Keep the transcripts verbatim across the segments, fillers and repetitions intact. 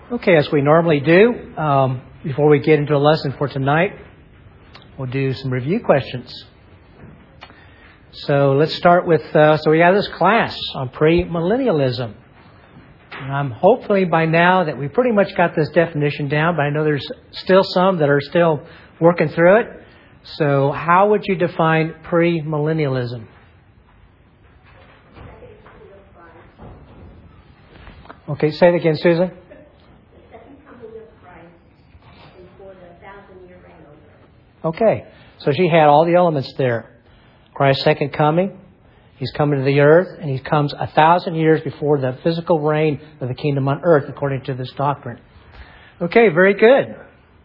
Okay, as we normally do, um, before we get into a lesson for tonight, we'll do some review questions. So let's start with, uh, so we have this class on premillennialism. And I'm hopefully by now that we pretty much got this definition down, but I know there's still some that are still working through it. So how would you define premillennialism? Okay, say it again, Susan. Okay, so she had all the elements there. Christ's second coming, He's coming to the earth, and He comes a thousand years before the physical reign of the kingdom on earth, according to this doctrine. Okay, very good.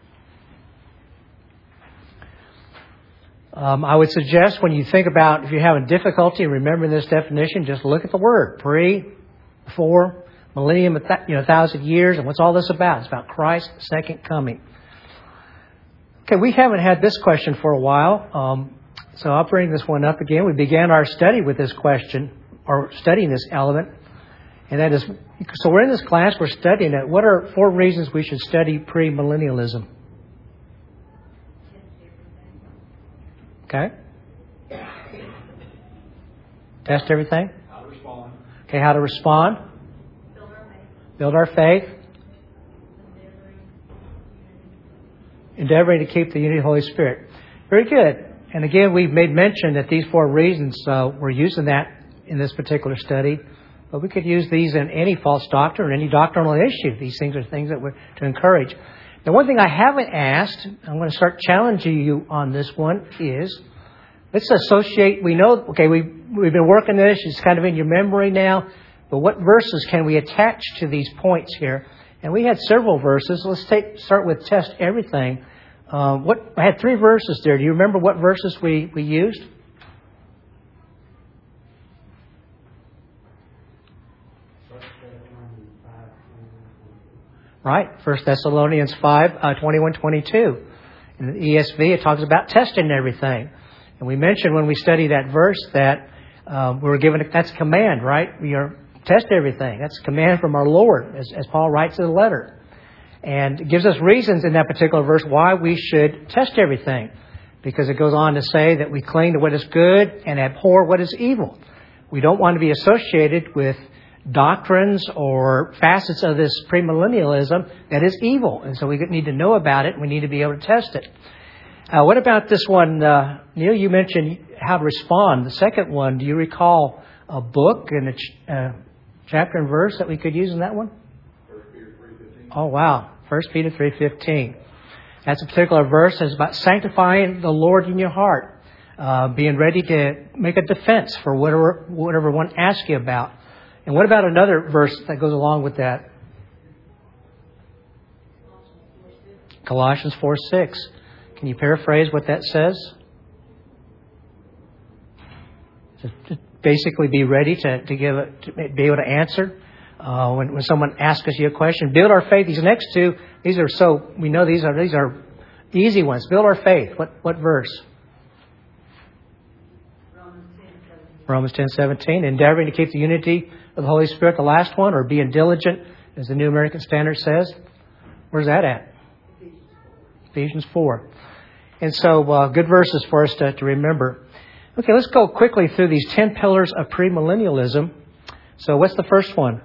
Um, I would suggest when you think about, if you're having difficulty remembering this definition, just look at the word. Pre, before, millennium, a th- you know, a thousand years, and what's all this about? It's about Christ's second coming. Okay, we haven't had this question for a while, um, so I'll bring this one up again. We began our study with this question, or studying this element, and that is, so we're in this class, we're studying it. What are four reasons we should study premillennialism? Okay. Test everything? How to respond. Okay, how to respond? Build our faith. Build our faith. Endeavoring to keep the unity of the Holy Spirit. Very good. And again, we've made mention that these four reasons, uh, we're using that in this particular study. But we could use these in any false doctrine or any doctrinal issue. These things are things that we're to encourage. The one thing I haven't asked, I'm going to start challenging you on this one, is let's associate, we know, okay, we, we've been working this, it's kind of in your memory now, but what verses can we attach to these points here? And we had several verses. Let's take start with test everything. Uh, what I had three verses there. Do you remember what verses we, we used? Right, First Thessalonians five, uh, twenty-one, twenty-two. In the E S V, it talks about testing everything. And we mentioned when we studied that verse that uh, we were given, a, that's a command, right? We are test everything. That's a command from our Lord, as, as Paul writes in the letter. And it gives us reasons in that particular verse why we should test everything. Because it goes on to say that we cling to what is good and abhor what is evil. We don't want to be associated with doctrines or facets of this premillennialism that is evil. And so we need to know about it. We need to be able to test it. Uh, what about this one? Uh, Neil, you mentioned how to respond. The second one, do you recall a book and a ch- uh, chapter and verse that we could use in that one? First Peter three fifteen. Oh, wow. First Peter three fifteen. That's a particular verse that's about sanctifying the Lord in your heart. Uh, being ready to make a defense for whatever, whatever one asks you about. And what about another verse that goes along with that? Colossians four six. Can you paraphrase what that says? To basically be ready to, to give a, to be able to answer uh, when, when someone asks us you a question. Build our faith. These next two, these are so we know these are these are easy ones. Build our faith. What what verse? Romans ten seventeen. Endeavoring to keep the unity of the Holy Spirit. The last one, or being diligent, as the New American Standard says. Where's that at? Ephesians four. And so, uh, good verses for us to, to remember. Okay, let's go quickly through these ten pillars of premillennialism. So, what's the first one?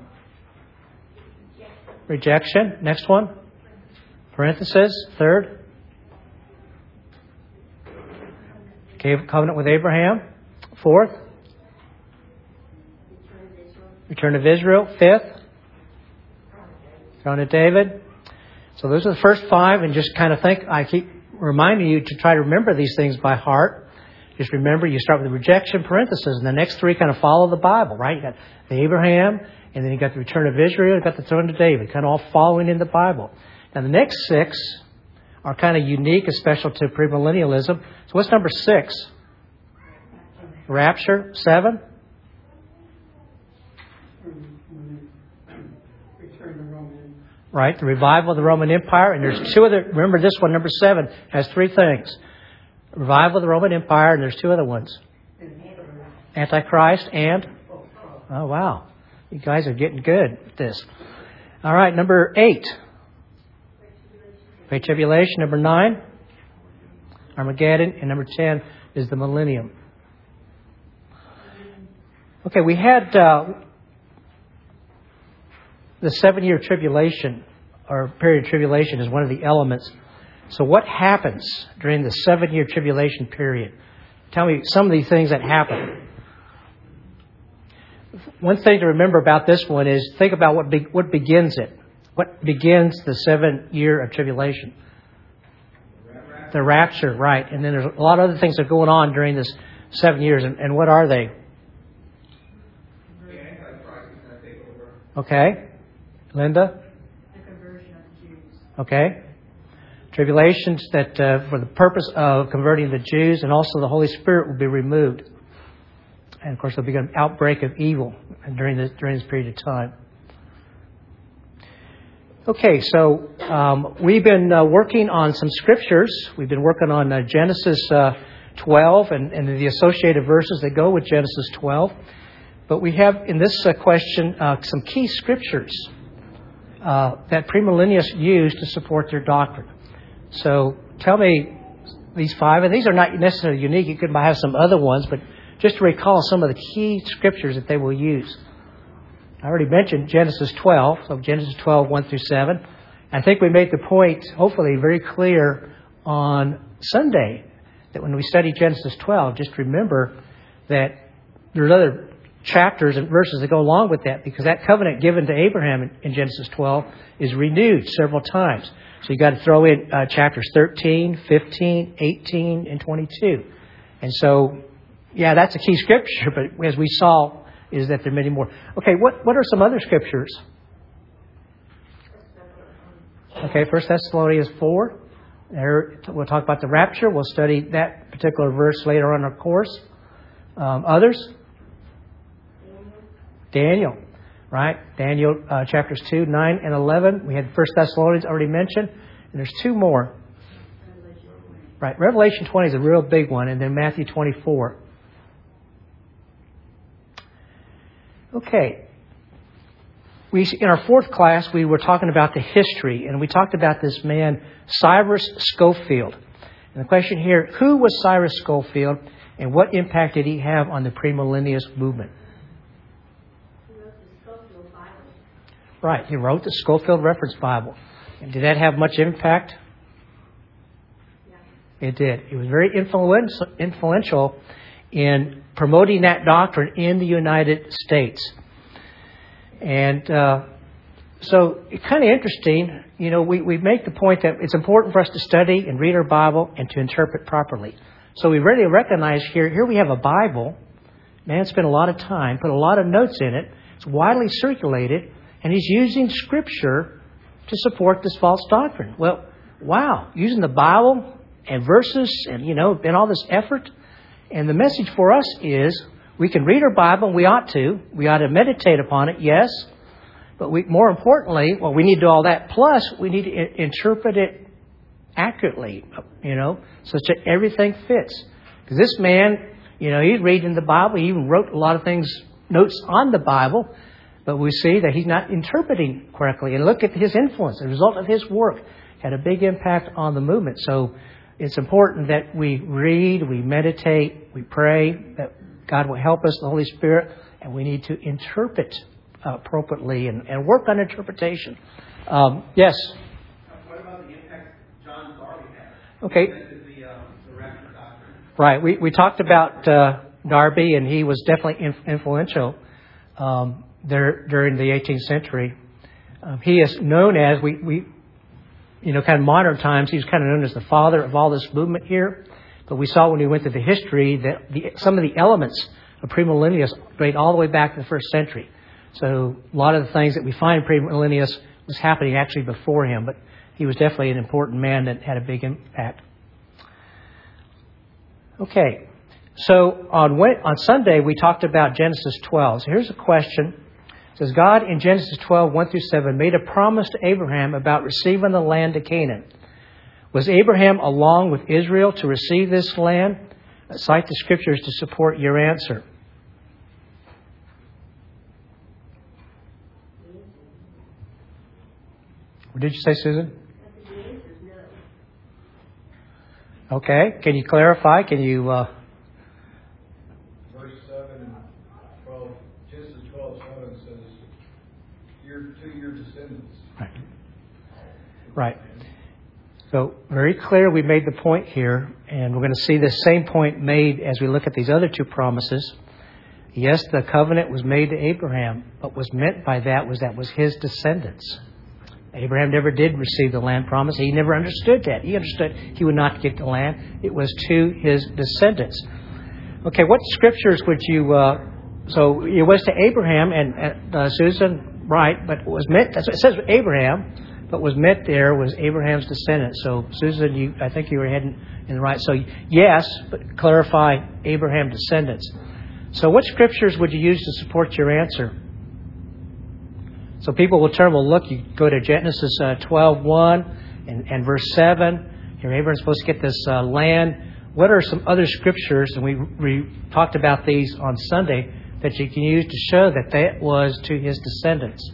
Rejection. Next one? Parenthesis. Third? Okay, covenant with Abraham. Fourth? Return of Israel. Fifth? Throne of David. So those are the first five, and just kind of think, I keep reminding you to try to remember these things by heart. Just remember, you start with the rejection, parenthesis, and the next three kind of follow the Bible, right? You got the Abraham, and then you got the return of Israel, you got the throne of David, kind of all following in the Bible. Now the next six are kind of unique and special to premillennialism. So what's number six? Rapture. Seven? Right, the revival of the Roman Empire. And there's two other, remember this one, number seven, has three things. Revival of the Roman Empire, and there's two other ones. Antichrist and, oh wow, you guys are getting good at this. All right, number eight, Great Tribulation. Number nine, Armageddon. And number ten is the millennium. Okay, we had uh, the seven-year tribulation, or period of tribulation, is one of the elements. So what happens during the seven-year tribulation period? Tell me some of these things that happen. One thing to remember about this one is think about what be, what begins it. What begins the seven year of tribulation? The rapture, right. And then there's a lot of other things that are going on during this seven years. And, and what are they? The Antichrist is going to take over. Okay. Linda? The conversion of the Jews. Okay. Tribulations that uh, for the purpose of converting the Jews, and also the Holy Spirit will be removed. And of course there'll be an outbreak of evil during this, during this period of time. Okay, so um, we've been uh, working on some scriptures. We've been working on uh, Genesis uh, twelve and, and the associated verses that go with Genesis twelve. But we have in this uh, question uh, some key scriptures uh, that premillennialists use to support their doctrine. So tell me these five, and these are not necessarily unique. You could have some other ones, but just to recall some of the key scriptures that they will use. I already mentioned Genesis twelve, so Genesis twelve, one through seven. I think we made the point, hopefully, very clear on Sunday that when we study Genesis twelve, just remember that there's other chapters and verses that go along with that, because that covenant given to Abraham in, in Genesis twelve is renewed several times. So you've got to throw in uh, chapters thirteen, fifteen, eighteen, and twenty-two. And so, yeah, that's a key scripture, but as we saw, is that there are many more. Okay, what, what are some other scriptures? Okay, First Thessalonians four. There, we'll talk about the rapture. We'll study that particular verse later on in our course. Um, others? Daniel, right? Daniel uh, chapters two, nine, and eleven. We had First Thessalonians already mentioned. And there's two more. Right, Revelation twenty is a real big one. And then Matthew twenty-four. Okay. We, in our fourth class, we were talking about the history, and we talked about this man, Cyrus Scofield. And the question here, who was Cyrus Scofield, and what impact did he have on the premillennialist movement? He wrote the Scofield Bible. Right, he wrote the Scofield Reference Bible. And did that have much impact? Yeah. It did. It was very influential, influential in promoting that doctrine in the United States. And uh, so it's kind of interesting. You know, we, we make the point that it's important for us to study and read our Bible and to interpret properly. So we really recognize here, here we have a Bible. Man spent a lot of time, put a lot of notes in it. It's widely circulated, and he's using Scripture to support this false doctrine. Well, wow, using the Bible and verses and, you know, and all this effort. And the message for us is we can read our Bible, and we ought to. We ought to meditate upon it, yes. But we, more importantly, well, we need to do all that. Plus, we need to I- interpret it accurately, you know, such that everything fits. Because this man, you know, he's reading the Bible. He even wrote a lot of things, notes on the Bible. But we see that he's not interpreting correctly. And look at his influence. The result of his work had a big impact on the movement. So it's important that we read, we meditate, we pray, that God will help us, the Holy Spirit, and we need to interpret uh, appropriately and, and work on interpretation. Um, yes? What about the impact John Darby had? Okay. This is the, uh, the rapture doctrine. Right. We, we talked about uh, Darby, and he was definitely inf- influential um, there during the eighteenth century. Um, he is known as, we, we, you know, kind of modern times, he's kind of known as the father of all this movement here. But we saw when we went through the history that the, some of the elements of premillennialism date all the way back to the first century. So a lot of the things that we find in premillennialism was happening actually before him. But he was definitely an important man that had a big impact. Okay. So on on Sunday, we talked about Genesis twelve. So here's a question. It says, God in Genesis twelve, one through seven, made a promise to Abraham about receiving the land of Canaan. Was Abraham along with Israel to receive this land? Cite the Scriptures to support your answer. What did you say, Susan? The answer is no. Okay. Can you clarify? Can you... Uh, Verse seven and twelve, Genesis twelve seven says, your, to your descendants. Right. Right. So very clear we made the point here, and we're going to see the same point made as we look at these other two promises. Yes, the covenant was made to Abraham, but what's meant by that was that was his descendants. Abraham never did receive the land promise. He never understood that. He understood he would not get the land. It was to his descendants. Okay, what scriptures would you... Uh, so it was to Abraham, and uh, Susan, right, but it was meant... That's what it says Abraham, but was meant there was Abraham's descendants. So Susan, you, I think you were heading in the right. So yes, but clarify Abraham descendants. So what scriptures would you use to support your answer? So people will turn, will look, you go to Genesis uh, twelve one and, and verse seven. Here Abraham's supposed to get this uh, land. What are some other scriptures, and we, we talked about these on Sunday, that you can use to show that that was to his descendants?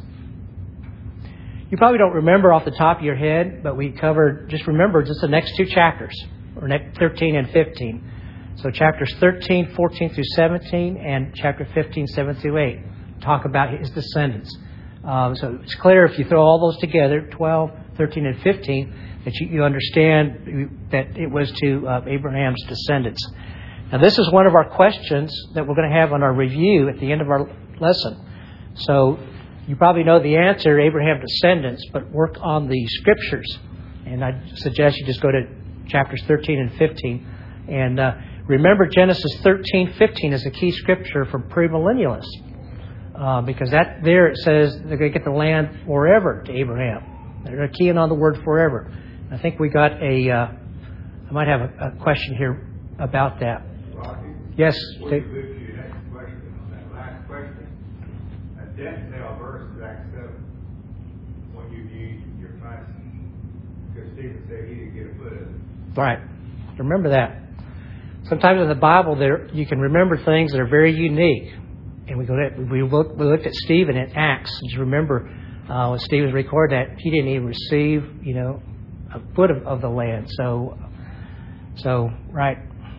You probably don't remember off the top of your head, but we covered, just remember just the next two chapters, or next thirteen and fifteen. So chapters thirteen, fourteen through seventeen, and chapter fifteen, seven through eight, talk about his descendants. Um, so it's clear if you throw all those together, twelve, thirteen, and fifteen, that you, you understand that it was to uh, Abraham's descendants. Now this is one of our questions that we're going to have on our review at the end of our lesson. So you probably know the answer, Abraham descendants, but work on the scriptures. And I suggest you just go to chapters thirteen and fifteen. And uh, remember Genesis thirteen, fifteen is a key scripture for premillennialists. Uh, because that there it says they're going to get the land forever to Abraham. They're keying on the word forever. I think we got a, uh, I might have a, a question here about that. Rocky, Yes. we Dave? move to your next question on that last question. A death knell verse is Acts seven. What you used in your class. Because Stephen said he didn't get a foot in it. Right. Remember that. Sometimes in the Bible there you can remember things that are very unique. And we go to, we looked, we looked at Stephen in Acts. Just remember uh, when Stephen recorded that he didn't even receive, you know, a foot of, of the land. So, so right.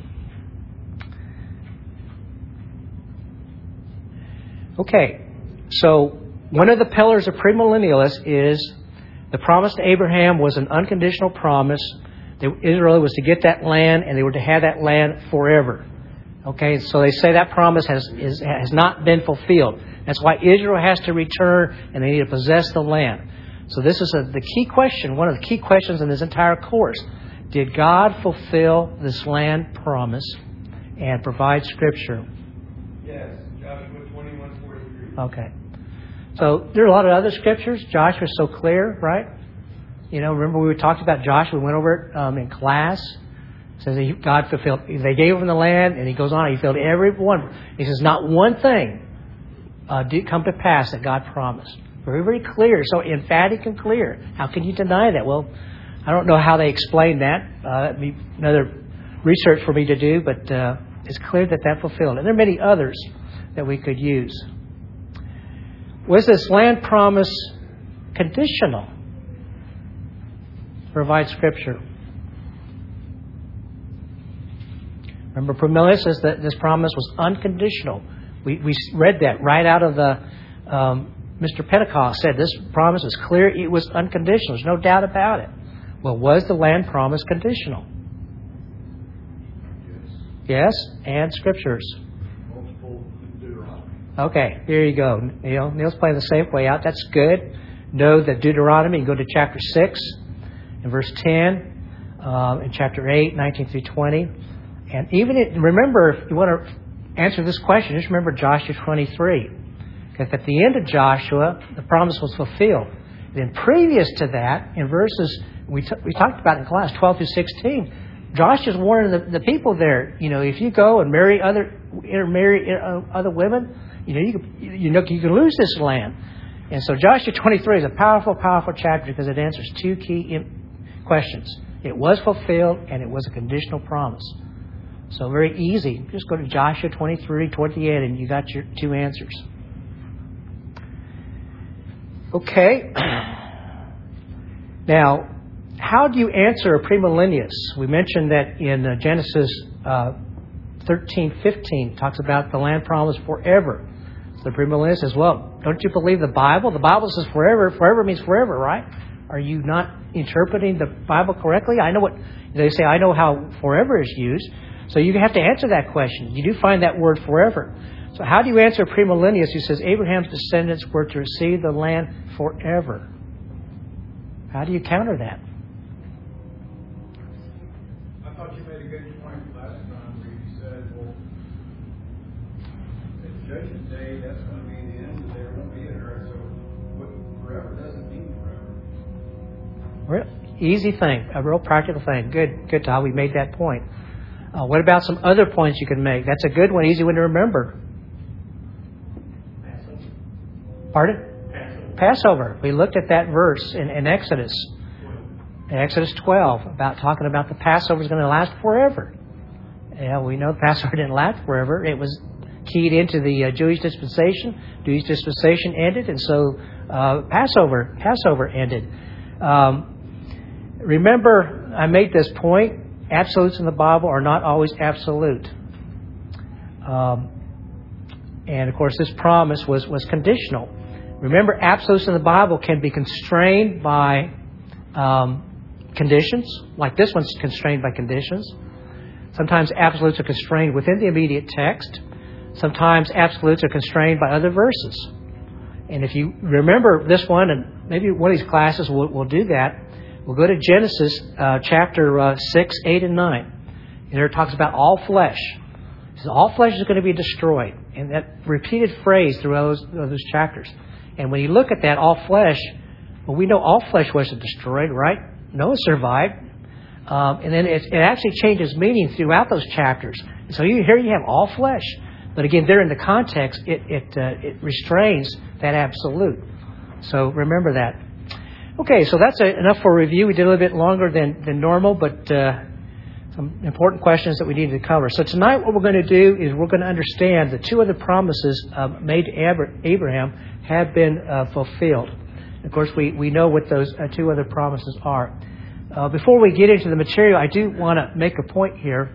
Okay. So one of the pillars of premillennialists is the promise to Abraham was an unconditional promise. That Israel was to get that land, and they were to have that land forever. Okay, so they say that promise has is, has not been fulfilled. That's why Israel has to return and they need to possess the land. So this is a, the key question, one of the key questions in this entire course. Did God fulfill this land promise and provide Scripture? Yes, Joshua twenty-one forty-three. Okay. So there are a lot of other Scriptures. Joshua's so clear, right? You know, remember we talked about Joshua. We went over it um, in class. It says that God fulfilled. They gave him the land, and he goes on. He fulfilled every one. He says not one thing uh, did come to pass that God promised. Very, very clear. So emphatic and clear. How can you deny that? Well, I don't know how they explain that. Uh, that'd be another research for me to do, but uh, it's clear that that fulfilled. And there are many others that we could use. Was this land promise conditional? Provide Scripture. Remember, premillennialists says that this promise was unconditional. We we read that right out of the um, Mister Pentecost said this promise was clear. It was unconditional. There's no doubt about it. Well, was the land promise conditional? Yes, and Scriptures. Multiple Deuteronomy. Okay, here you go. Neil, Neil's playing the safe way out. That's good. Know that Deuteronomy. You can go to chapter six and verse ten, um, and chapter eight, nineteen through twenty. And even it, remember, if you want to answer this question, just remember Joshua twenty-three. Because at the end of Joshua, the promise was fulfilled. Then previous to that, in verses we t- we talked about in class twelve through sixteen, Joshua's warning the, the people there. You know, if you go and marry other intermarry uh, other women, you know you can, you know you can lose this land. And so Joshua twenty-three is a powerful, powerful chapter because it answers two key questions. It was fulfilled, and it was a conditional promise. So very easy. Just go to Joshua twenty-three toward the end and you got your two answers. Okay. Now, how do you answer a premillennialist? We mentioned that in uh, Genesis uh, thirteen fifteen talks about the land promised forever. So the premillennialist says, well, don't you believe the Bible? The Bible says forever. Forever means forever, right? Are you not interpreting the Bible correctly? I know what they say. I know how forever is used. So you have to answer that question. You do find that word forever. So how do you answer a premillennialist who says Abraham's descendants were to receive the land forever? How do you counter that? I thought you made a good point last time where you said, well, at Judgment Day, that's going to be the end, and there won't be an earth. So what forever doesn't mean forever. Real easy thing, a real practical thing. Good, good, Todd. We made that point. Uh, what about some other points you can make? That's a good one, easy one to remember. Passover. Pardon? Passover. Passover. We looked at that verse in, in Exodus. In Exodus twelve, about talking about the Passover is going to last forever. Yeah, we know the Passover didn't last forever. It was keyed into the uh, Jewish dispensation. Jewish dispensation ended, and so uh, Passover Passover ended. Um, remember, I made this point. Absolutes in the Bible are not always absolute. Um, and, of course, this promise was, was conditional. Remember, absolutes in the Bible can be constrained by um, conditions, like this one's constrained by conditions. Sometimes absolutes are constrained within the immediate text. Sometimes absolutes are constrained by other verses. And if you remember this one, and maybe one of these classes will, will do that, we'll go to Genesis uh, chapter uh, six, eight, and nine. And there it talks about all flesh. It says all flesh is going to be destroyed. And that repeated phrase through those, those chapters. And when you look at that, all flesh, well, we know all flesh wasn't destroyed, right? Noah survived. Um, and then it, it actually changes meaning throughout those chapters. And so you, here you have all flesh. But again, there in the context, it, it, uh, it restrains that absolute. So remember that. Okay, so that's a, enough for review. We did a little bit longer than, than normal, but uh, some important questions that we needed to cover. So tonight what we're going to do is we're going to understand the two other promises uh, made to Abraham have been uh, fulfilled. Of course, we, we know what those uh, two other promises are. Uh, before we get into the material, I do want to make a point here.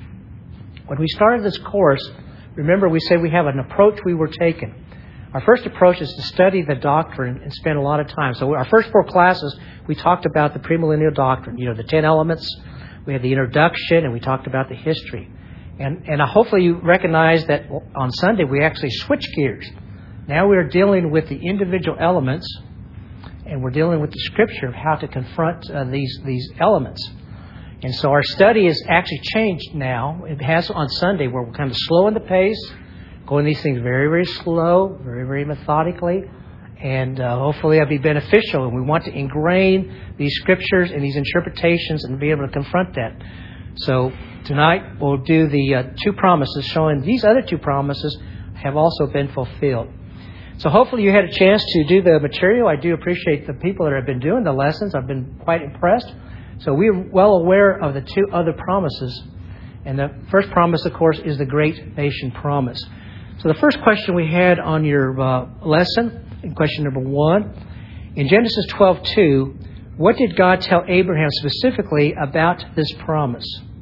When we started this course, remember we said we have an approach we were taking. Our first approach is to study the doctrine and spend a lot of time. So our first four classes, we talked about the premillennial doctrine. You know, the ten elements. We had the introduction, and we talked about the history. And and hopefully you recognize that on Sunday we actually switched gears. Now we're dealing with the individual elements, and we're dealing with the Scripture of how to confront uh, these these elements. And so our study has actually changed now. It has on Sunday where we're kind of slow in the pace, going these things very, very slow, very, very methodically, and uh, hopefully that'll be beneficial. And we want to ingrain these scriptures and these interpretations and be able to confront that. So tonight we'll do the uh, two promises showing these other two promises have also been fulfilled. So hopefully you had a chance to do the material. I do appreciate the people that have been doing the lessons. I've been quite impressed. So we're well aware of the two other promises. And the first promise, of course, is the Great Nation promise. So the first question we had on your uh, lesson, in question number one, in Genesis twelve two, what did God tell Abraham specifically about this promise?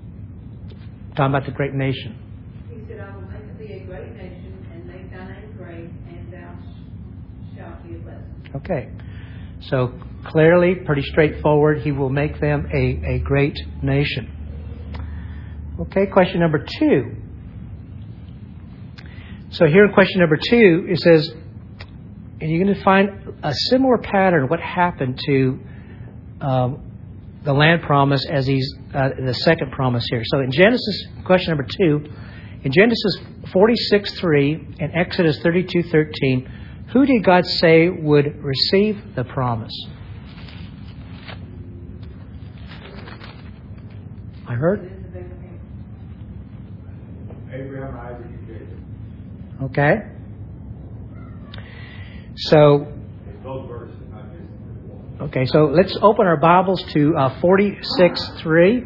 Talking about the great nation. He said, I will make thee a great nation, and make thy name great, and thou shalt be a blessing. Okay. So clearly, pretty straightforward, He will make them a, a great nation. Okay, question number two. So here in question number two, it says, and you're going to find a similar pattern what happened to um, the land promise as these uh, the second promise here. So in Genesis, question number two, in Genesis forty-six three and Exodus thirty-two thirteen, who did God say would receive the promise? I heard. Abraham, Isaac, and Jacob. Okay. So, It's both verses, not just one. okay, so let's open our Bibles to uh, forty-six three.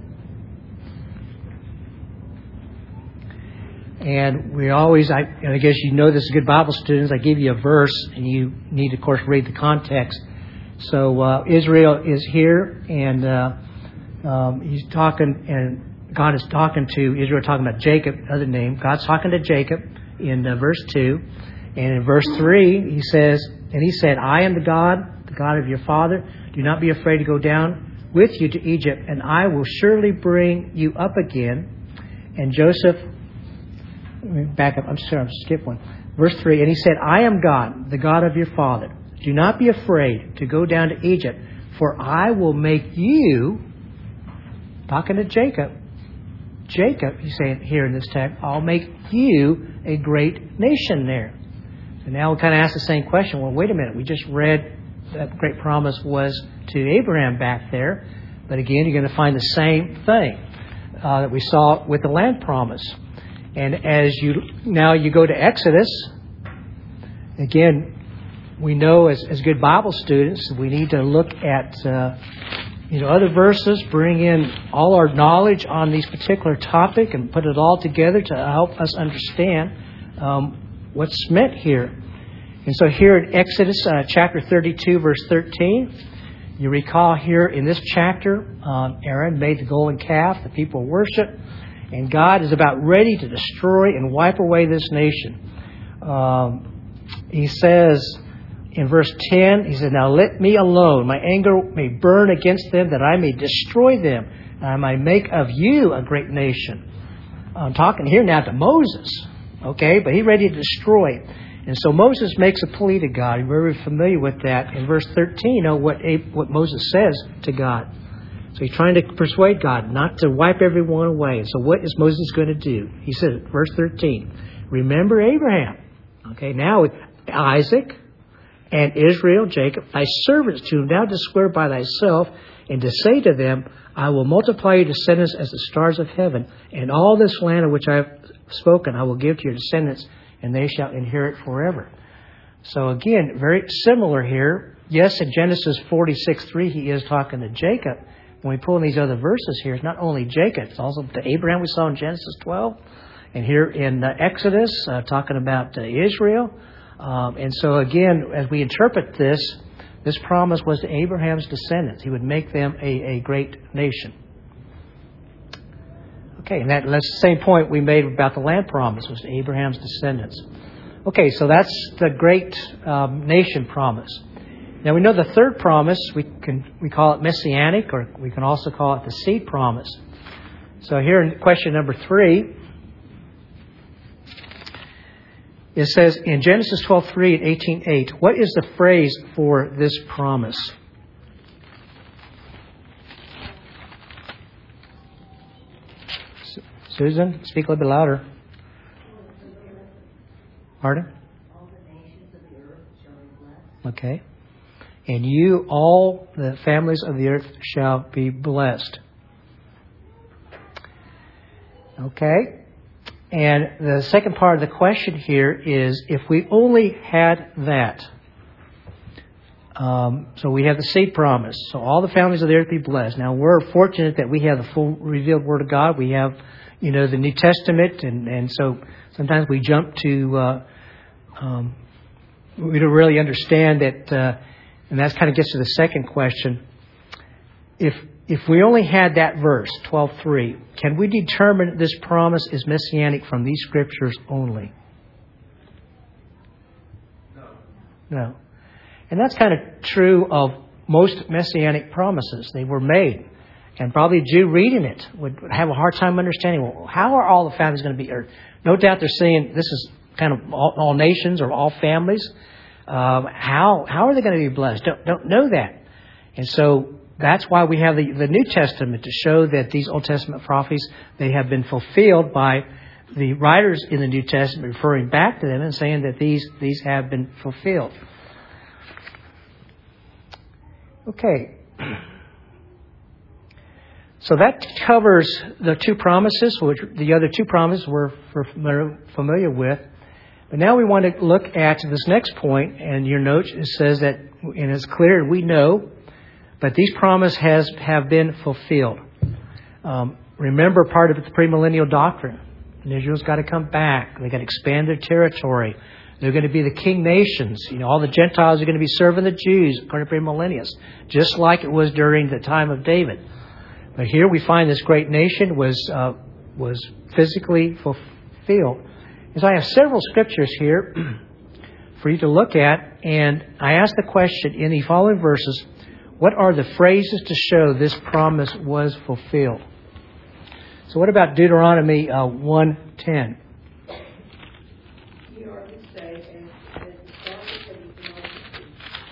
And we always, I, and I guess you know this as good Bible students, I give you a verse, and you need to, of course, read the context. So uh, Israel is here, and uh, um, he's talking, and God is talking to Israel, talking about Jacob, other name. God's talking to Jacob in uh, verse two. And in verse three, he says, and he said, I am the God, the God of your father. Do not be afraid to go down with you to Egypt, and I will surely bring you up again. And Joseph, let me back up, I'm sorry, I'm skip one. Verse three, and he said, I am God, the God of your father. Do not be afraid to go down to Egypt, for I will make you, talking to Jacob, Jacob, he's saying here in this text, I'll make you a great nation there. And now we kind of ask the same question. Well, wait a minute. We just read that great promise was to Abraham back there. But again, you're going to find the same thing uh, that we saw with the land promise. And as you now you go to Exodus, again, we know as, as good Bible students, we need to look at uh, you know other verses, bring in all our knowledge on these particular topic, and put it all together to help us understand um, what's meant here. And so here in Exodus uh, chapter thirty-two, verse thirteen, you recall here in this chapter, um, Aaron made the golden calf, the people worship, and God is about ready to destroy and wipe away this nation. Um, he says in verse ten, he said, now let me alone. My anger may burn against them, that I may destroy them, and I may make of you a great nation. I'm talking here now to Moses. Okay, but he's ready to destroy. And so Moses makes a plea to God. You're very familiar with that. In verse thirteen, you know what, what Moses says to God. So he's trying to persuade God not to wipe everyone away. And so what is Moses going to do? He says, verse thirteen, remember Abraham. Okay, now with Isaac and Israel, Jacob, thy servants, to thou didst swear by thyself, and to say to them, I will multiply your descendants as the stars of heaven, and all this land of which I have spoken I will give to your descendants, and they shall inherit forever. So again, very similar here. Yes, in Genesis forty-six three, he is talking to Jacob. When we pull in these other verses here, it's not only Jacob, it's also to Abraham we saw in Genesis twelve. And here in uh, Exodus, uh, talking about uh, Israel. Um, and so again, as we interpret this, this promise was to Abraham's descendants. He would make them a, a great nation. Okay, and that, that's the same point we made about the land promise, was to Abraham's descendants. Okay, so that's the great um, nation promise. Now we know the third promise, we can we call it messianic, or we can also call it the seed promise. So here in question number three, it says in Genesis twelve three and eighteen eight, what is the phrase for this promise? Susan, speak a little bit louder. Pardon? All the nations of the earth shall be blessed. Okay. And you, all the families of the earth, shall be blessed. Okay. And the second part of the question here is, if we only had that. Um, so we have the seed promise. So all the families of the earth be blessed. Now we're fortunate that we have the full revealed Word of God. We have, you know, the New Testament, and, and so sometimes we jump to, uh, um, we don't really understand that, uh, and that kind of gets to the second question. If if we only had that verse, twelve three, can we determine this promise is messianic from these scriptures only? No. No. And that's kind of true of most messianic promises. They were made. And probably a Jew reading it would have a hard time understanding, well, how are all the families going to be? Or no doubt they're saying this is kind of all, all nations or all families. Um, how how are they going to be blessed? Don't, don't know that. And so that's why we have the, the New Testament, to show that these Old Testament prophecies, they have been fulfilled by the writers in the New Testament, referring back to them and saying that these these have been fulfilled. Okay. So that covers the two promises, which the other two promises we're familiar with. But now we want to look at this next point, and your note, it says that, and it's clear, we know, but these promises has have been fulfilled. Um, remember, part of the premillennial doctrine, and Israel's got to come back. They got to expand their territory. They're going to be the king nations. You know, all the Gentiles are going to be serving the Jews, according to premillennialists, just like it was during the time of David. But here we find this great nation was uh, was physically fulfilled. And so I have several scriptures here for you to look at, and I ask the question in the following verses, what are the phrases to show this promise was fulfilled? So what about Deuteronomy uh, one ten? You are this day as, as the stars of the multitude.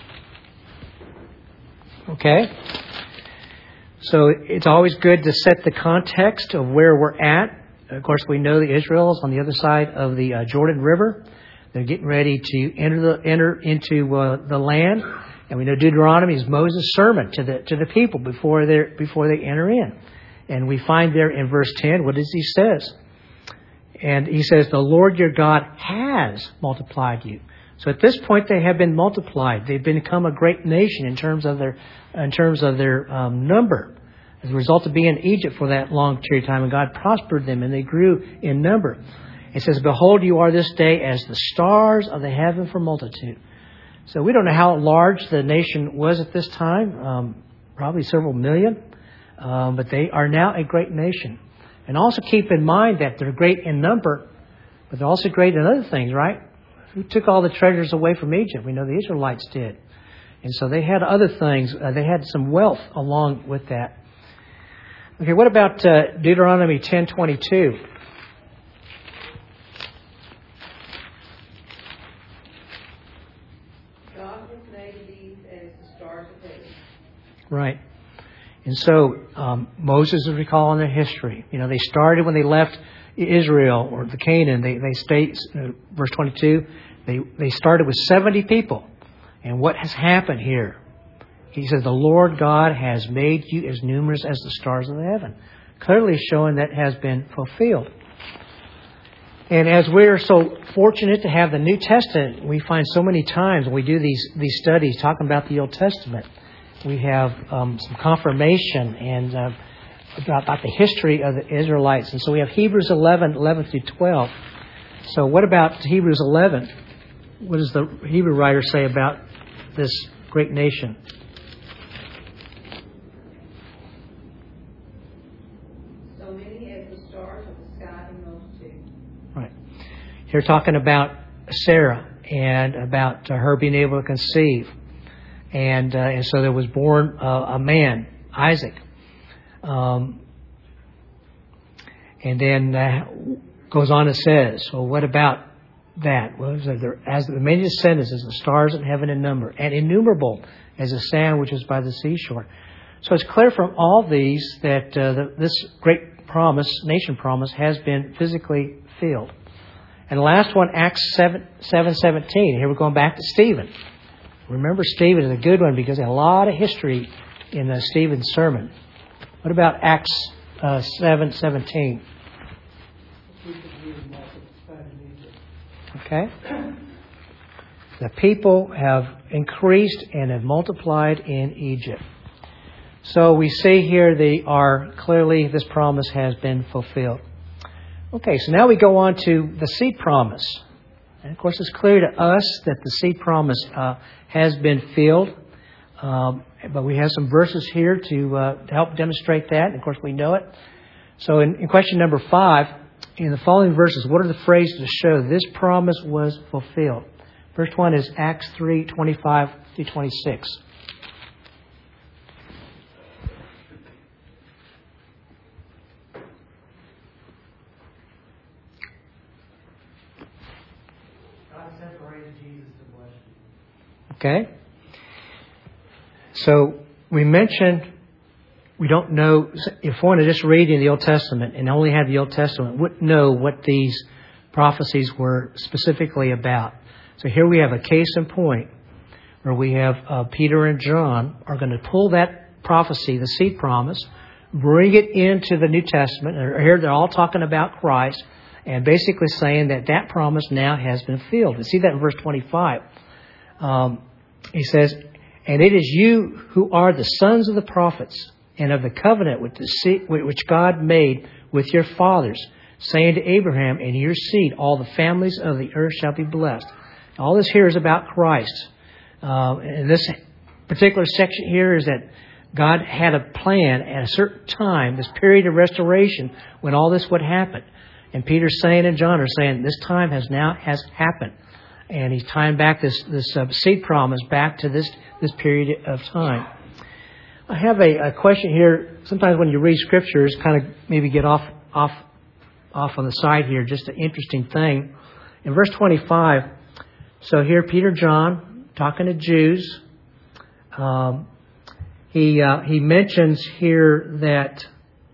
Okay. So it's always good to set the context of where we're at. Of course, we know the Israel's on the other side of the uh, Jordan River. They're getting ready to enter the enter into uh, the land, and we know Deuteronomy is Moses' sermon to the to the people before they before they enter in. And we find there in verse ten, what does he says? And he says, "The Lord your God has multiplied you." So at this point, they have been multiplied. They've become a great nation in terms of their in terms of their um, number. As a result of being in Egypt for that long period of time, and God prospered them, and they grew in number. It says, "Behold, you are this day as the stars of the heaven for multitude." So we don't know how large the nation was at this time, um, probably several million, um, but they are now a great nation. And also keep in mind that they're great in number, but they're also great in other things, right? Who took all the treasures away from Egypt? We know the Israelites did. And so they had other things. Uh, they had some wealth along with that. Okay, what about uh, Deuteronomy ten twenty-two? God has made these as the stars of heaven. Right. And so um, Moses is recalling their history. You know, they started when they left Israel or the Canaan. They they stayed, uh, verse twenty-two, they, they started with seventy people. And what has happened here? He says, "The Lord God has made you as numerous as the stars of the heaven." Clearly showing that has been fulfilled. And as we're so fortunate to have the New Testament, we find so many times when we do these, these studies talking about the Old Testament, we have um, some confirmation and uh, about, about the history of the Israelites. And so we have Hebrews eleven, eleven through twelve. So what about Hebrews eleven? What does the Hebrew writer say about this great nation? So many as the stars of the sky in multitude. Right. Here talking about Sarah and about uh, her being able to conceive. And uh, and so there was born uh, a man, Isaac. Um, and then uh, goes on and says, well, what about that? Well, there, as the many descendants as the stars in heaven in number, and innumerable as the sand which is by the seashore. So it's clear from all these that uh, the, this great promise, nation promise, has been physically filled. And the last one, Acts seven seventeen. Here we're going back to Stephen. Remember, Stephen is a good one because there's a lot of history in uh, Stephen's sermon. What about Acts uh, seven seventeen? Okay. The people have increased and have multiplied in Egypt. So we see here they are clearly, this promise has been fulfilled. Okay, so now we go on to the seed promise. And of course, it's clear to us that the seed promise uh, has been filled. Um, but we have some verses here to, uh, to help demonstrate that. And of course, we know it. So in, in question number five, in the following verses, what are the phrases to show this promise was fulfilled? First one is Acts three twenty-five through twenty-six. God separated Jesus to bless you. Okay. So we mentioned we don't know, if one is just reading the Old Testament and only had the Old Testament, wouldn't know what these prophecies were specifically about. So here we have a case in point where we have uh, Peter and John are going to pull that prophecy, the seed promise, bring it into the New Testament. And here they're all talking about Christ and basically saying that that promise now has been fulfilled. We see that in verse twenty-five. Um, he says, "And it is you who are the sons of the prophets, and of the covenant with the seed, which God made with your fathers, saying to Abraham, in your seed all the families of the earth shall be blessed." All this here is about Christ. Uh, and this particular section here is that God had a plan at a certain time, this period of restoration, when all this would happen. And Peter's saying and John are saying this time has now has happened. And he's tying back this, this uh, seed promise back to this, this period of time. I have a, a question here. Sometimes when you read scriptures, kind of maybe get off off off on the side here. Just an interesting thing. In verse twenty-five, so here Peter John talking to Jews. Um, he uh, he mentions here that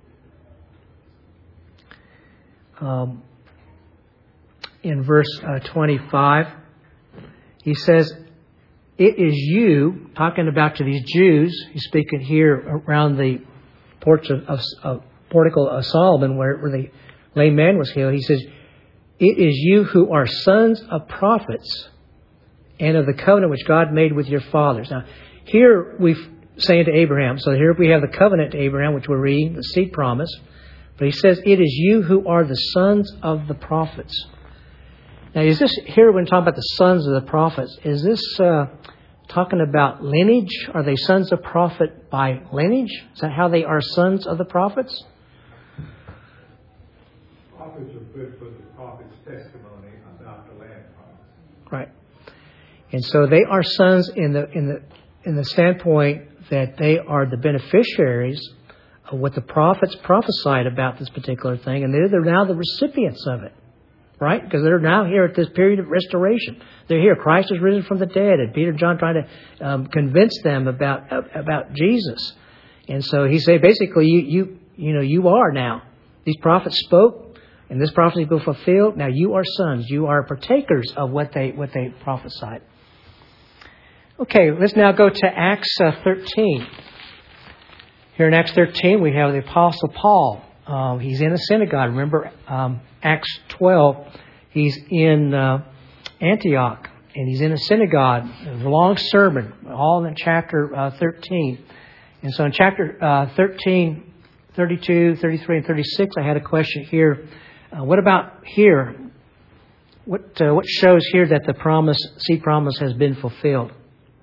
um, in verse uh, twenty-five, he says, "It is you," talking about to these Jews. He's speaking here around the porch of, of, of portico of Solomon, where, where the lame man was healed. He says, "It is you who are sons of prophets, and of the covenant which God made with your fathers." Now, here we're saying to Abraham. So here we have the covenant to Abraham, which we're reading, the seed promise. But he says, "It is you who are the sons of the prophets." Now, is this here when talking about the sons of the prophets? Is this uh, talking about lineage? Are they sons of prophet by lineage? Is that how they are sons of the prophets? Prophets are good for the prophet's testimony about the land promise. Right. And so they are sons in the in the in the standpoint that they are the beneficiaries of what the prophets prophesied about this particular thing, and they're, they're now the recipients of it. Right? Because they're now here at this period of restoration. They're here. Christ is risen from the dead. And Peter and John trying to um, convince them about about Jesus. And so he said, basically, you you you know, you are now. These prophets spoke, and this prophecy will be fulfilled. Now you are sons. You are partakers of what they what they prophesied. Okay, let's now go to Acts uh, thirteen. Here in Acts thirteen, we have the Apostle Paul. Um, he's in a synagogue. Remember, um, Acts twelve, he's in uh, Antioch, and he's in a synagogue. It's a long sermon, all in chapter uh, thirteen. And so in chapter uh, thirteen, thirty-two, thirty-three, and thirty-six, I had a question here. Uh, what about here? What uh, what shows here that the promise, seed promise, has been fulfilled?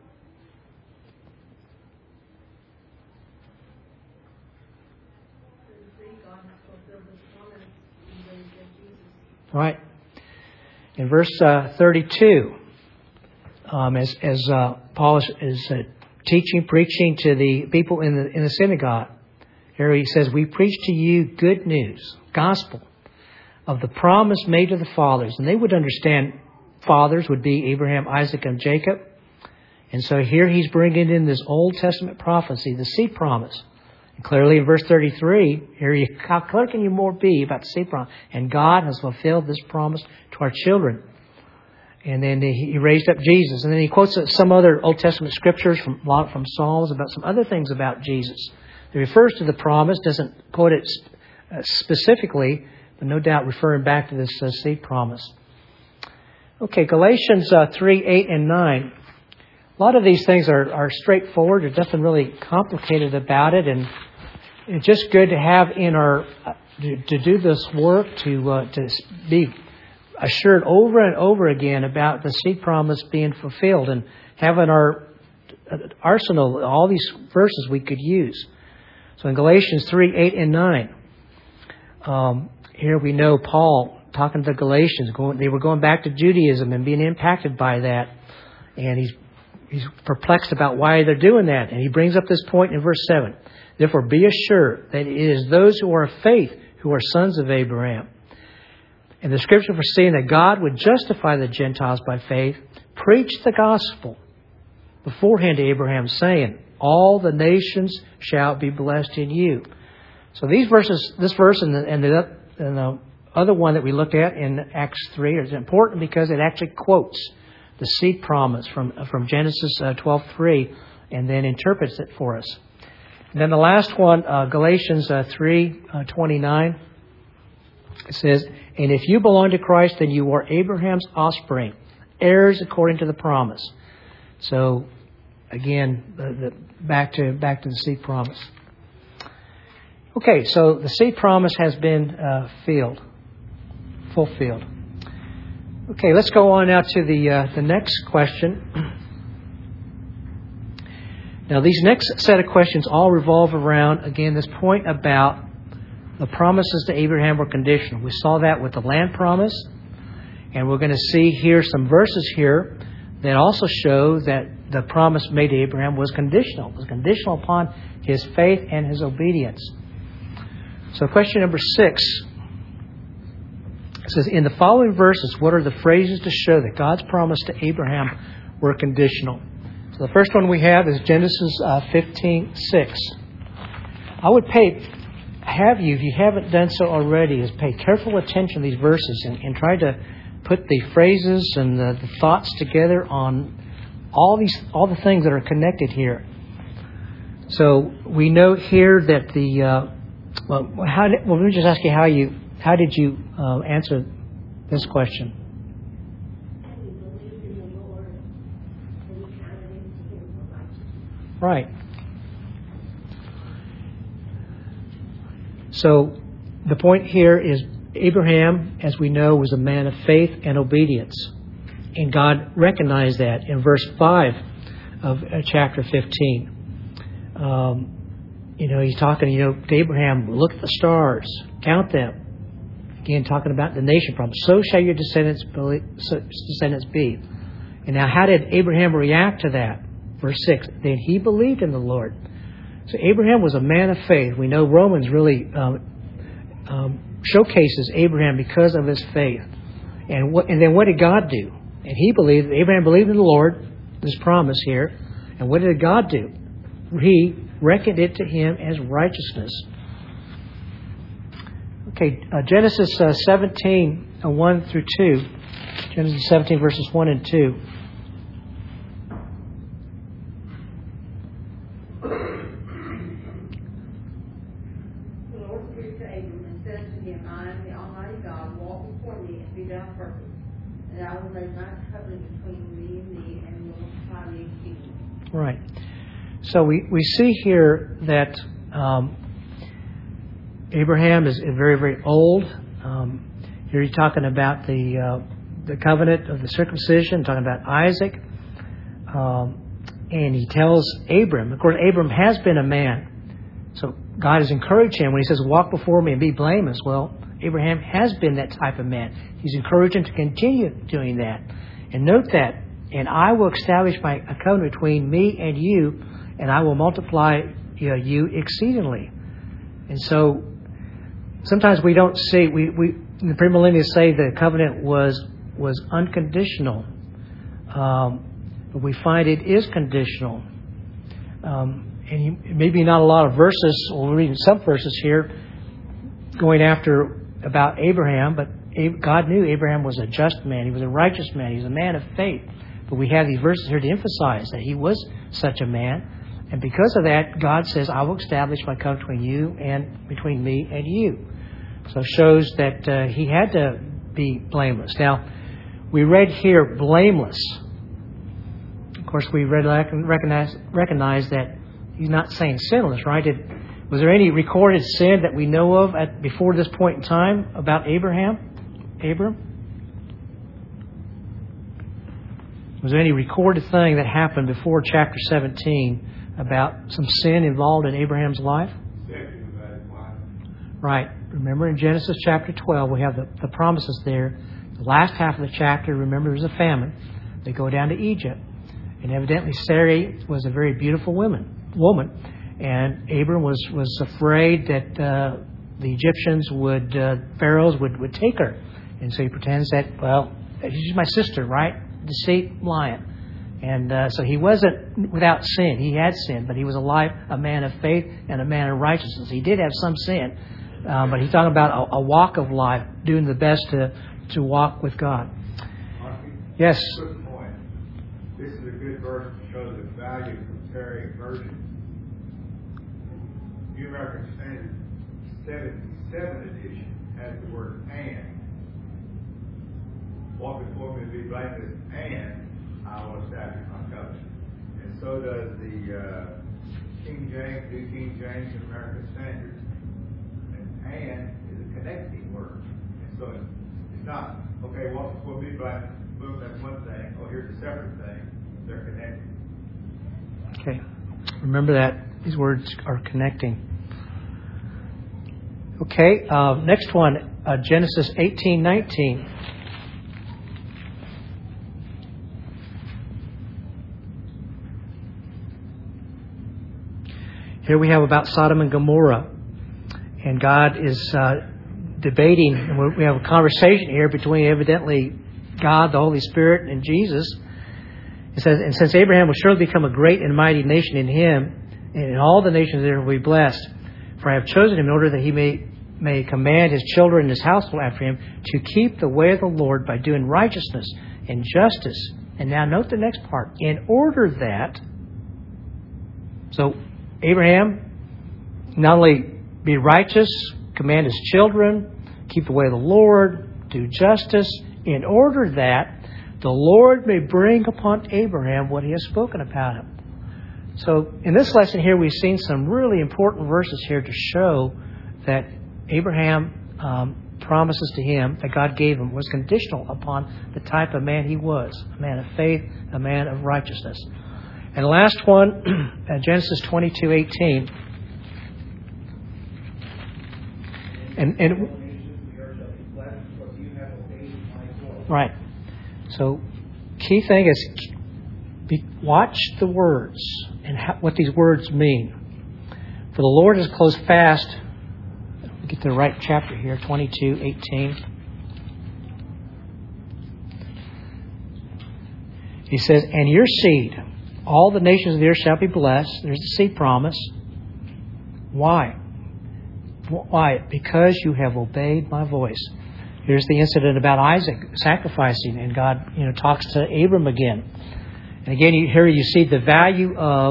All right. In verse uh, thirty-two, um, as as uh, Paul is, is uh, teaching, preaching to the people in the in the synagogue, here he says, "We preach to you good news, gospel, of the promise made to the fathers." And they would understand fathers would be Abraham, Isaac, and Jacob. And so here he's bringing in this Old Testament prophecy, the seed promise. And clearly in verse thirty-three, here you, how clear can you more be about the seed promise? And God has fulfilled this promise to our children. And then he raised up Jesus. And then he quotes some other Old Testament scriptures from from Psalms about some other things about Jesus. He refers to the promise, doesn't quote it specifically, but no doubt referring back to this uh, seed promise. Okay, Galatians uh, three, eight, and nine. A lot of these things are, are straightforward. There's nothing really complicated about it. And it's just good to have in our, uh, to, to do this work, to uh, to be assured over and over again about the seed promise being fulfilled, and having our arsenal, all these verses we could use. So in Galatians three, eight, and nine, um, here we know Paul talking to the Galatians. Going, they were going back to Judaism and being impacted by that. And he's he's perplexed about why they're doing that. And he brings up this point in verse seven. "Therefore be assured that it is those who are of faith who are sons of Abraham. And the Scripture, foreseeing that God would justify the Gentiles by faith, preached the gospel beforehand to Abraham, saying, all the nations shall be blessed in you." So these verses, this verse and the, and the, and the other one that we looked at in Acts three is important because it actually quotes the seed promise from from Genesis uh, twelve three, and then interprets it for us. And then the last one, uh, Galatians uh, three twenty-nine, it says, "And if you belong to Christ, then you are Abraham's offspring, heirs according to the promise." So again, the, the, back to back to the seed promise. Okay, so the seed promise has been uh, filled, fulfilled. Okay, let's go on now to the uh, the next question. Now, these next set of questions all revolve around, again, this point about the promises to Abraham were conditional. We saw that with the land promise, and we're going to see here some verses here that also show that the promise made to Abraham was conditional. It was conditional upon his faith and his obedience. So question number six says, in the following verses, what are the phrases to show that God's promise to Abraham were conditional? So the first one we have is Genesis uh, fifteen six. I would pay, have you, if you haven't done so already, is pay careful attention to these verses and, and try to put the phrases and the, the thoughts together on all these, all the things that are connected here. So we note here that the, uh, well, how did, well, let me just ask you how you, how did you uh, answer this question? Right. So the point here is Abraham, as we know, was a man of faith and obedience. And God recognized that in verse five of chapter fifteen. Um, you know, he's talking, you know, to Abraham, look at the stars, count them. Again, talking about the nation promise. So shall your descendants be, so descendants be. And now, how did Abraham react to that? Verse six, then he believed in the Lord. So Abraham was a man of faith. We know Romans really um, um, showcases Abraham because of his faith. And what, and then what did God do? And he believed, Abraham believed in the Lord, this promise here. And what did God do? He reckoned it to him as righteousness. Okay, uh, Genesis uh, seventeen, uh, one through two. Genesis seventeen, verses one and two. Right. So we, we see here that um, Abraham is very, very old. Um, here he's talking about the uh, the covenant of the circumcision, talking about Isaac. Um, and he tells Abram, of course, Abram has been a man. So God has encouraged him when he says, walk before me and be blameless. Well, Abraham has been that type of man. He's encouraged him to continue doing that. And note that, and I will establish my a covenant between me and you, and I will multiply you, know, you exceedingly. And so sometimes we don't see, we, we the premillennialists say the covenant was was unconditional. Um, but we find it is conditional. Um, and you, maybe not a lot of verses, or we're reading some verses here going after about Abraham, but God knew Abraham was a just man. He was a righteous man. He was a man of faith. But we have these verses here to emphasize that he was such a man. And because of that, God says, I will establish my covenant between you and between me and you. So it shows that uh, he had to be blameless. Now, we read here blameless. Of course, we read recognize, recognize that he's not saying sinless, right? Did, was there any recorded sin that we know of at before this point in time about Abraham? Abram? Was there any recorded thing that happened before chapter seventeen about some sin involved in Abraham's life? Right. Remember in Genesis chapter twelve, we have the, the promises there. The last half of the chapter, remember, there's a famine. They go down to Egypt. And evidently Sarai was a very beautiful woman. woman. And Abram was, was afraid that uh, the Egyptians would, uh, pharaohs would, would take her. And so he pretends that, well, she's my sister, right? Deceit, lying. And uh, so he wasn't without sin. He had sin, but he was a life, a man of faith and a man of righteousness. He did have some sin, um, but he's talking about a, a walk of life, doing the best to, to walk with God. Marky, Yes. Good point. This is a good verse to show the value of comparing versions. New American Standard seventy-seven edition has the word and. Walk before me to be blameless, and I will establish my covenant. And so does the uh, King James, New King James, and American Standard. And and is a connecting word. And so it's not Okay, what will be by, boom, that's one thing. Oh, here's a separate thing. They're connected. Okay. Remember that. These words are connecting. Okay. Uh, next one, uh, Genesis eighteen nineteen. Here we have about Sodom and Gomorrah. And God is uh, debating, and we have a conversation here between evidently God, the Holy Spirit, and Jesus. It says, and since Abraham will surely become a great and mighty nation in him, and in all the nations there will be blessed, for I have chosen him in order that he may, may command his children and his household after him to keep the way of the Lord by doing righteousness and justice. And now note the next part. In order that, so Abraham not only be righteous, command his children, keep the way of the Lord, do justice, in order that the Lord may bring upon Abraham what he has spoken about him. So in this lesson here, we've seen some really important verses here to show that Abraham um, promises to him that God gave him was conditional upon the type of man he was, a man of faith, a man of righteousness. And the last one, Genesis twenty-two eighteen. And, and right. So, key thing is be, watch the words and how, what these words mean. For the Lord has closed fast. Let me get the right chapter here. Twenty-two eighteen. He says, "And your seed, all the nations of the earth shall be blessed." There's the seed promise. Why? Why? Because you have obeyed my voice. Here's the incident about Isaac sacrificing, and God, you know, talks to Abram again. And again, you, here you see the value of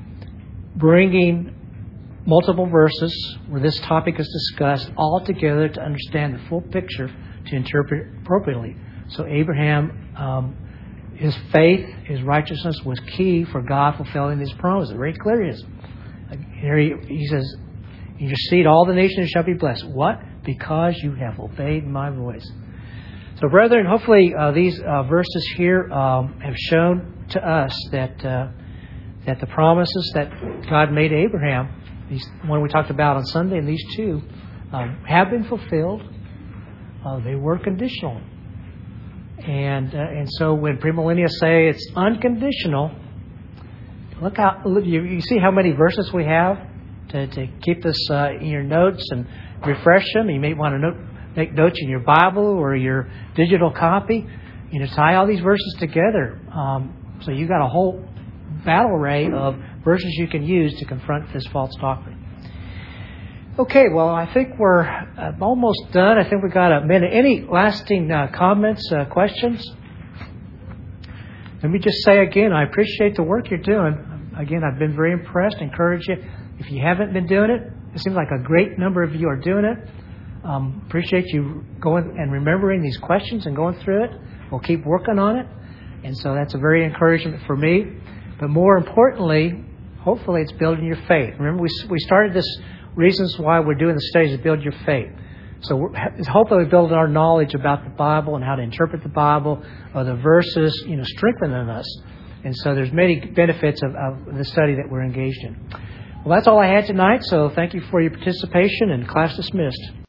bringing multiple verses where this topic is discussed all together to understand the full picture to interpret appropriately. So Abraham, um, his faith, his righteousness was key for God fulfilling His promise. Very clear it is. Here he, he says, "In your seed all the nations shall be blessed." What? Because you have obeyed my voice. So, brethren, hopefully uh, these uh, verses here um, have shown to us that uh, that the promises that God made to Abraham, these one we talked about on Sunday, and these two, um, have been fulfilled. Uh, they were conditional, and uh, and so when premillennialists say it's unconditional, look how you, you see how many verses we have to, to keep this uh, in your notes and refresh them. You may want to note, make notes in your Bible or your digital copy. You know, tie all these verses together. Um, so you've got a whole battle array of verses you can use to confront this false doctrine. Okay, well, I think we're uh, almost done. I think we've got a minute. Any lasting uh, comments, uh, questions? Let me just say again, I appreciate the work you're doing. Again, I've been very impressed. Encourage you. If you haven't been doing it, it seems like a great number of you are doing it. Um, appreciate you going and remembering these questions and going through it. We'll keep working on it. And so that's a very encouragement for me. But more importantly, hopefully it's building your faith. Remember, we we started this reasons why we're doing the studies to build your faith. So we're, it's hopefully building our knowledge about the Bible and how to interpret the Bible, or the verses, you know, strengthening us. And so there's many benefits of, of the study that we're engaged in. Well, that's all I had tonight, so thank you for your participation, and class dismissed.